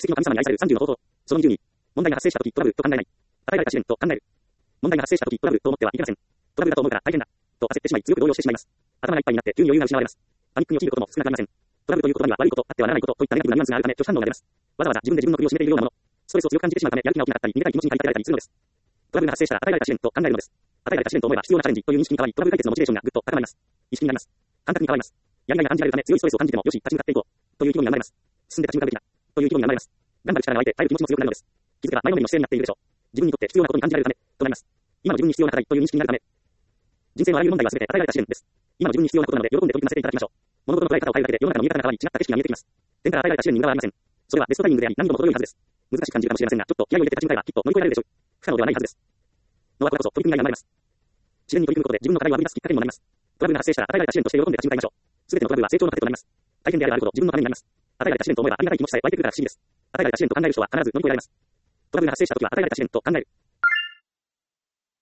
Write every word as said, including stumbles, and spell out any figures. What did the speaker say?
石の神様に愛されるさんじゅうの方法。そのにじゅうに、問題が発生したときトラブルと考えない。与えられた試練と考える。問題が発生したときトラブルと思ってはいけません。トラブルだと思うから大変だ。と焦ってしまい強く動揺してしまいます。頭がいっぱいになって急に余裕が失われます。パニックに陥ることも少なくありません。トラブルということには悪いこと、あってはならないことといったネガティブなニュアンスがあるため拒否反応が出ます。わざわざ自分で自分の首を絞めているようなもの。ストレスを強く感じてしまうためやる気が起きなかったり逃げたい気持ちに駆り立てられたりするのです。トラブルが発生したら与えられた試練と考えるのです。与えられた試練と思えば必要なチャレンジという認識に変わり、トラブル解決のモチベーションがぐっと高まります。意識になります。感覚に変わります。やりがいが感じられるため強いストレスを感じてもよし、立ち向かっていこう。という気分になります。進んで立ち向かうべきだ。という気分になります。頑張る力が湧いて耐える気持ちも強くなるのです。気づけば前のめりの姿勢になっているでしょう。自分にとって必要なことに感じられるため、となります。今の自分に必要な課題という認識になるため。人生のあらゆる問題は全て与えられた試練です。今の自分に必要なことなので喜んで取り組ませていただきましょう。物事の捉え方を変えるだけで世の中の見え方が変わり違った景色が見えてきます。天から与えられた試練に無駄はありません。それはベストタイミングであり何度も程よいはずです。難しく感じるかもしれませんが、ちょっと気合を入れて立ち向かえばきっと乗り越えられるでしょう。不可能ではないはずです。のはこれこそ取り組みがいが生まれます。試練に取り組むことで自分の課題を編み出すきっかけにもなります。トラブルが発生したら与えられた試練として喜んで立ち向かいましょう。すべてのトラブルは成長の糧となります。大変であればあるほど自分のためになります。与えられた試練と思えばありがたい気持ちさえ湧いてくるから不思議です。与えられた試練と考える人は必ず乗り越えられます。トラブルが発生したときは与えられた試練と考える。